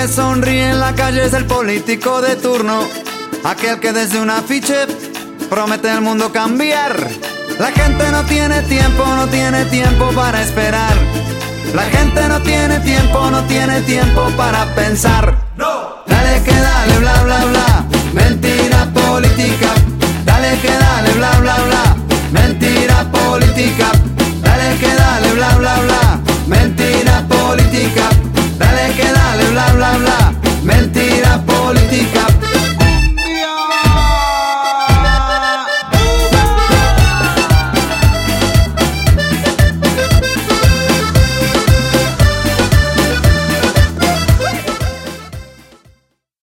sonríe en la calle es el político de turno, aquel que desde un afiche promete el mundo cambiar. La gente no tiene tiempo para esperar. La gente no tiene tiempo para pensar. No. Dale que dale, bla bla bla, mentira política. Dale que dale, bla bla bla, mentira política.